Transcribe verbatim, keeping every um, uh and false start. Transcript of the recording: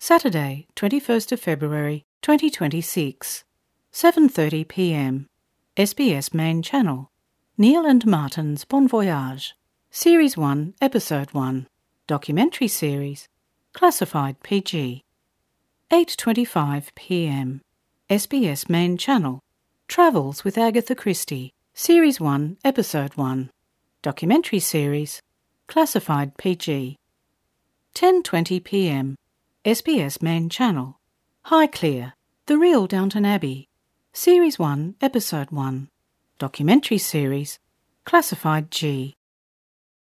Saturday, twenty-first of February, twenty twenty-six, seven thirty p m S B S Main Channel. Neil and Martin's Bon Voyage. Series one, Episode one. Documentary series. Classified P G. eight twenty-five p m S B S Main Channel. Travels with Agatha Christie. Series one, Episode one. Documentary series. Classified P G. ten twenty p m S B S Main Channel. Highclere. The Real Downton Abbey. Series one, Episode one. Documentary series. Classified G.